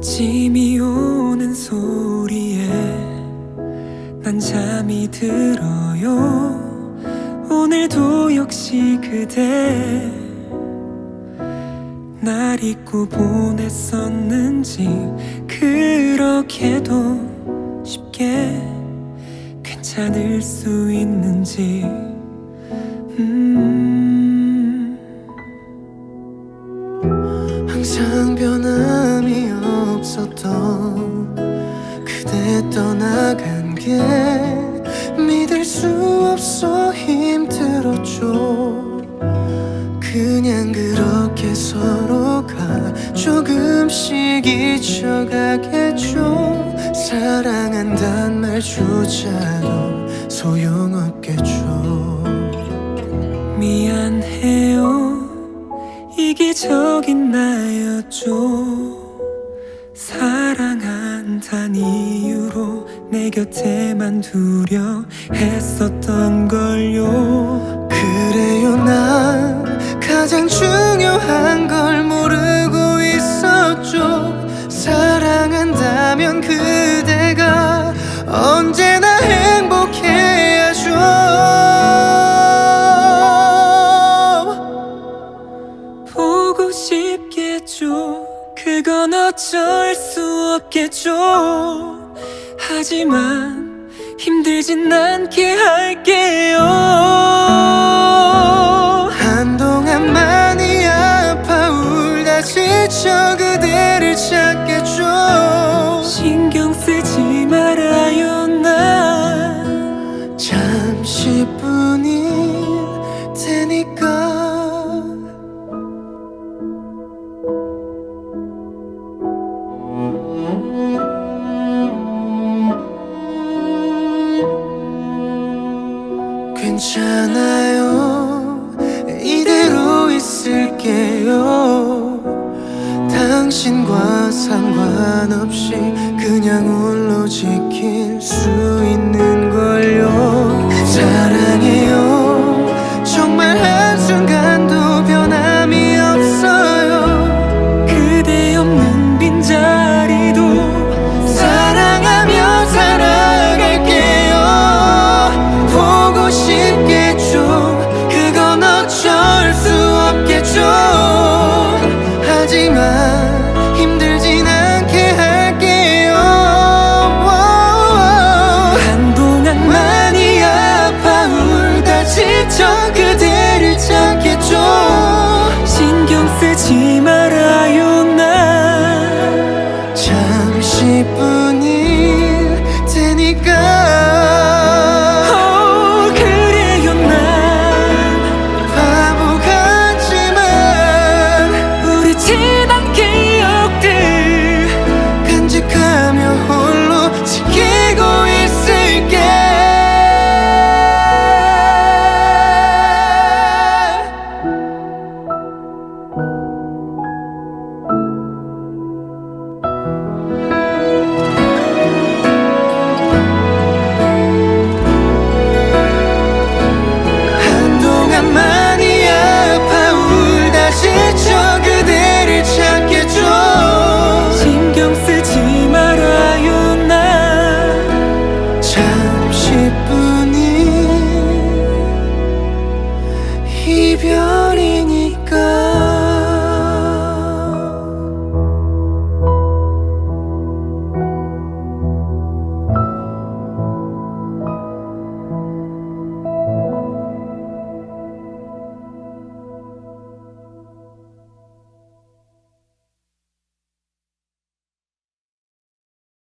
아침이 오는 소리에 난 잠이 들어요. 오늘도 역시 그대 날 잊고 보냈었는지, 그렇게도 쉽게 괜찮을 수 있는지. 항상 변함이 없었던 그대 떠나간 게 믿을 수 없어 힘들었죠. 그냥 그렇게 서로가 조금씩 잊혀가겠죠. 사랑한단 말조차도 소용없겠죠. 미안해요, 이기적인 나였죠. 사랑한다는 이유로 내 곁에만 두려 했었던 걸요. 그래요, 난 가장 중요한 걸 모르고 있었죠. 사랑한다면 그대가 언제나 행복해야죠. 보고 싶겠죠. 그건 어쩔 수 없겠죠. 하지만 힘들진 않게 할게요. 한동안 많이 아파 울다 지쳐 그대를 찾겠죠. 신경 쓰지 말아요, 난 잠시뿐일 테니까. 괜찮아요, 이대로 있을게요. 당신과 상관없이 그냥 홀로 지킬 수 있는